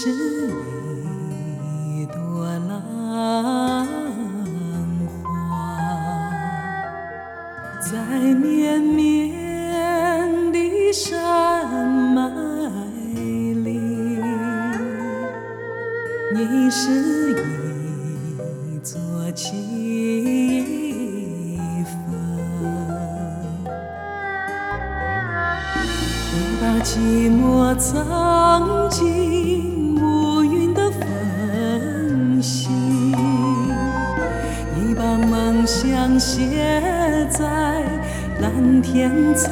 是一朵浪花，在绵绵的山脉里。你是一座起风，你把寂寞藏进乌云的缝隙，你把梦想写在蓝天草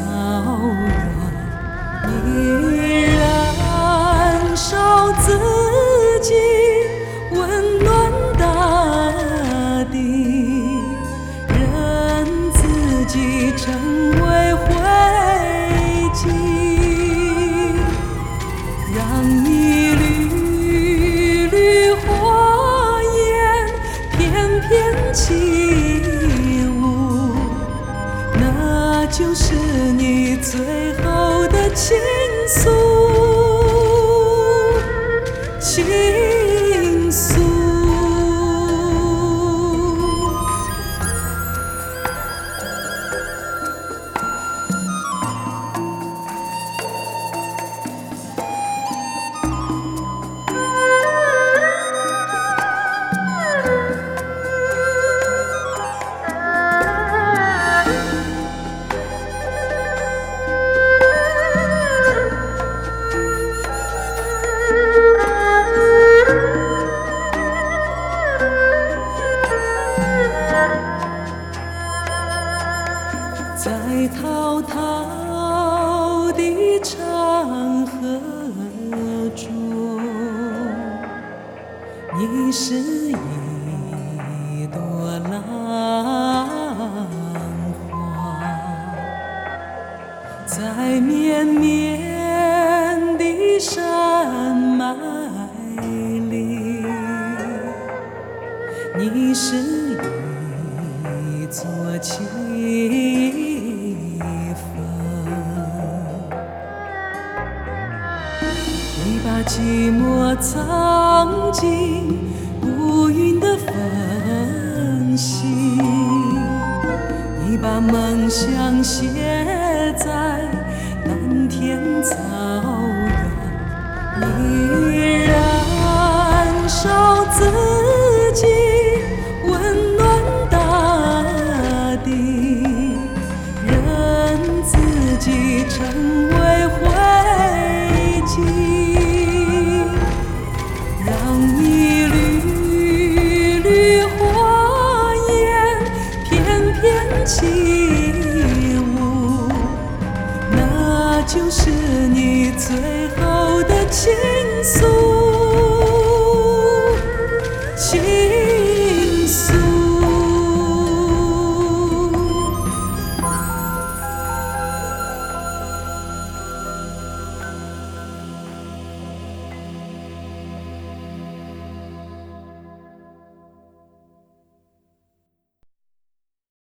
原，你燃烧自己，温暖大地，任自己成为灰烬，让一缕缕火焰翩翩起舞，那就是你最后的倾诉。倾诉。在滔滔的长河中，你是一朵浪花，在绵绵的山脉里。你是一座起你把寂寞藏进乌云的缝隙，你把梦想写在蓝天草原，你